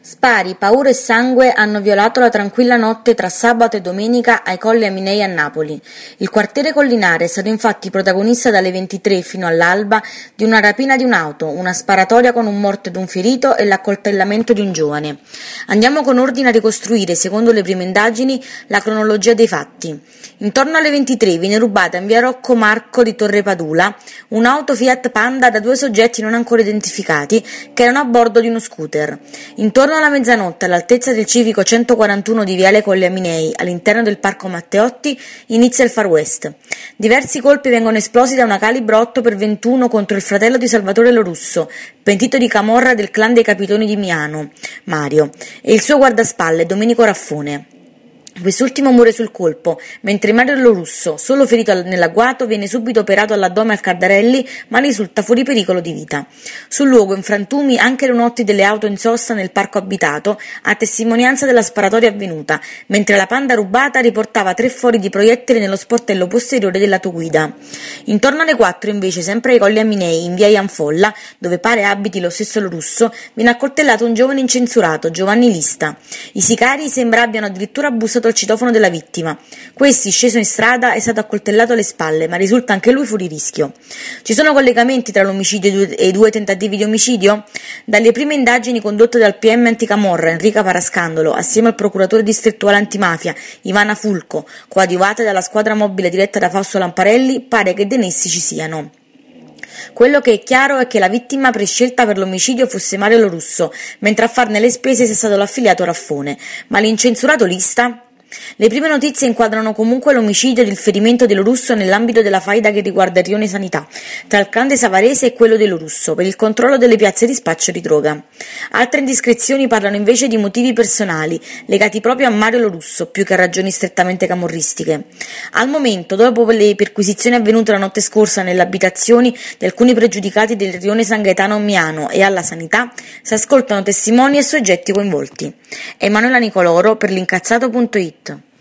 Spari, paura e sangue hanno violato la tranquilla notte tra sabato e domenica ai Colli Aminei a Napoli. Il quartiere collinare è stato infatti protagonista dalle 23 fino all'alba di una rapina di un'auto, una sparatoria con un morto ed un ferito e l'accoltellamento di un giovane. Andiamo con ordine a ricostruire, secondo le prime indagini, la cronologia dei fatti. Intorno alle 23 viene rubata in via Rocco Marco di Torre Padula un'auto Fiat Panda da due soggetti non ancora identificati che erano a bordo di uno scooter. Intorno alla mezzanotte, all'altezza del civico 141 di Viale Colli Aminei, all'interno del Parco Matteotti, inizia il Far West. Diversi colpi vengono esplosi da una calibro 8x21 contro il fratello di Salvatore Lorusso, pentito di camorra del clan dei Capitoni di Miano, Mario, e il suo guardaspalle, Domenico Raffone. Quest'ultimo muore sul colpo, mentre Mario Lorusso, solo ferito nell'agguato, viene subito operato all'addome al Cardarelli, ma risulta fuori pericolo di vita. Sul luogo, in frantumi, anche le notti delle auto in sosta nel parco abitato, a testimonianza della sparatoria avvenuta, mentre la Panda rubata riportava 3 fori di proiettili nello sportello posteriore dell'autoguida. Intorno alle 4, invece, sempre ai Colli Aminei, in via Ianfolla, dove pare abiti lo stesso Lorusso, viene accoltellato un giovane incensurato, Giovanni Lista. I sicari sembra abbiano addirittura abusato il citofono della vittima. Questi, sceso in strada, è stato accoltellato alle spalle, ma risulta anche lui fuori rischio. Ci sono collegamenti tra l'omicidio e i 2 tentativi di omicidio? Dalle prime indagini condotte dal PM anticamorra Enrica Parascandolo, assieme al procuratore distrettuale antimafia Ivana Fulco, coadiuvate dalla squadra mobile diretta da Fausto Lamparelli, pare che dei nessi ci siano. Quello che è chiaro è che la vittima prescelta per l'omicidio fosse Mario Lorusso, mentre a farne le spese sia stato l'affiliato Raffone. Ma l'incensurato Lista? Le prime notizie inquadrano comunque l'omicidio ed il ferimento di Lorusso nell'ambito della faida che riguarda il rione Sanità, tra il clan dei Savarese e quello di Lorusso, per il controllo delle piazze di spaccio di droga. Altre indiscrezioni parlano invece di motivi personali, legati proprio a Mario Lorusso, più che a ragioni strettamente camorristiche. Al momento, dopo le perquisizioni avvenute la notte scorsa nelle abitazioni di alcuni pregiudicati del rione San Gaetano Miano e alla Sanità, si ascoltano testimoni e soggetti coinvolti. Emanuela Nicoloro per l'incazzato.it.